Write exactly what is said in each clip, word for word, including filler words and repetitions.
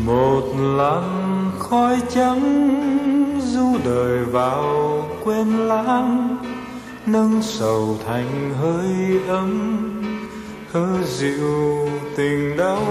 Một làn khói trắng du đời vào quên lãng, nâng sầu thành hơi ấm hơ dịu tình đau.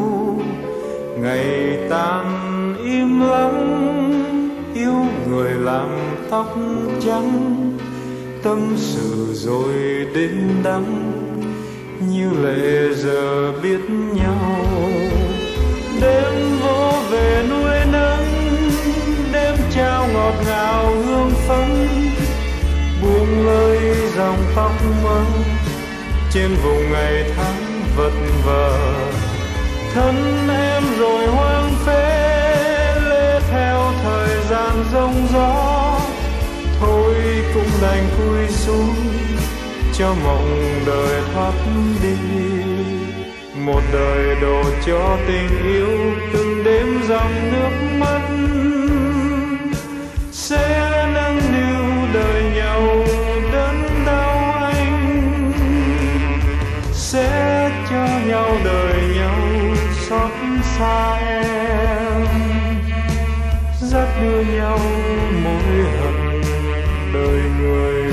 Ngày tan im lặng yêu người làm tóc trắng, tâm sự rồi đến đắng như lệ giờ biết nhau. Đêm vô về nuôi nắng, đêm trao ngọt ngào hương phấn, buông lơi dòng tóc mơ trên vùng ngày tháng vật vờ. Thân em rồi hoang phế lê theo thời gian giông gió, thôi cũng đành cúi xuống cho mộng đời thoát đi. Một đời đổ cho tình yêu từng đêm dòng nước mắt, sẽ nâng niu đời nhau đớn đau anh, sẽ cho nhau đời nhau xót xa em, dắt đưa nhau mối hận đời người.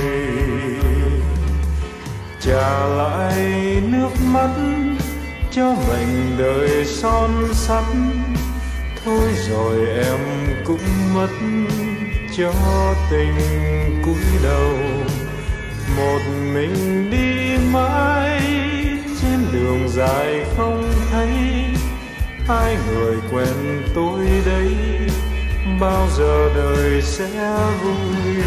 Trả lại nước mắt cho mảnh đời son sắt, thôi rồi em cũng mất cho tình cúi đầu. Một mình đi mãi trên đường dài không thấy ai người quen tôi đây, bao giờ đời sẽ vui.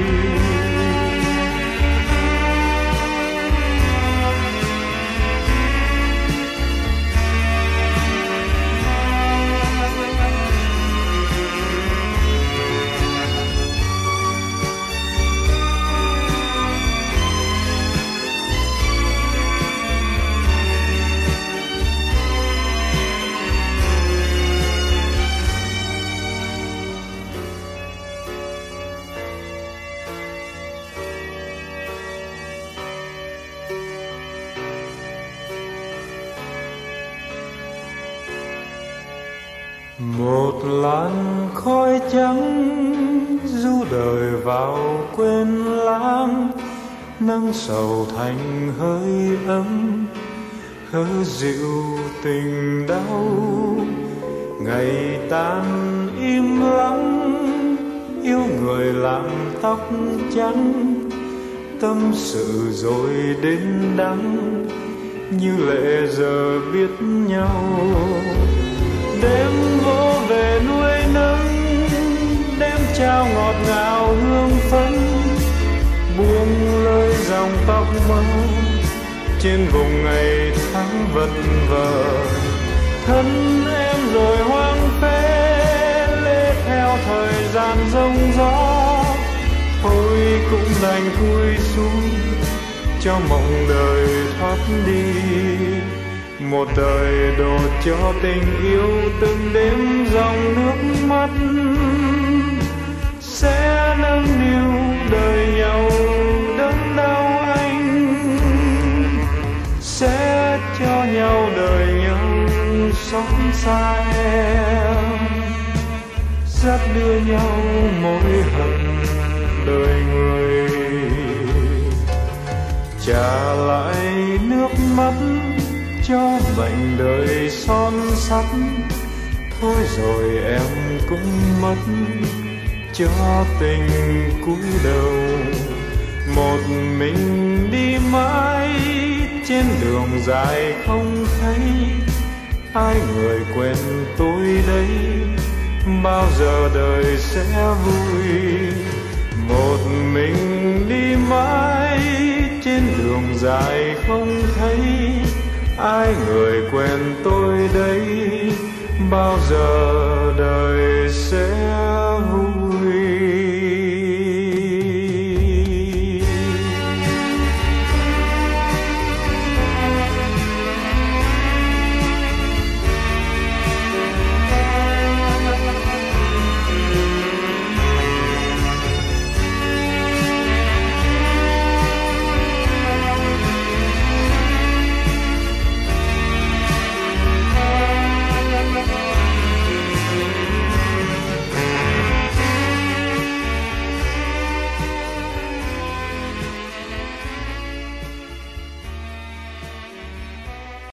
Một làn khói trắng du đời vào quên lãng, nâng sầu thành hơi ấm hơ dịu tình đau. Ngày tan im lặng yêu người làm tóc trắng, tâm sự rồi đến đắng như lệ giờ biết nhau. Đêm vô về nuôi nắng, đêm trao ngọt ngào hương phấn, buông lơi dòng tóc mơ trên vùng ngày tháng vật vờ. Thân em rồi hoang phế lê theo thời gian giông gió, thôi cũng đành cúi xuống cho mộng đời thoát đi. Một đời đổ cho tình yêu từng đêm dòng nước mắt, sẽ nâng niu đời nhau đớn đau anh, sẽ cho nhau đời nhau xót xa em, dắt đưa nhau mối hận đời người. Trả lại nước mắt cho mảnh đời son sắt, thôi rồi em cũng mất cho tình cúi đầu. Một mình đi mãi trên đường dài không thấy ai người quen tôi đây, bao giờ đời sẽ vui. Một mình đi mãi trên đường dài không thấy ai người quen tôi đây, bao giờ đời sẽ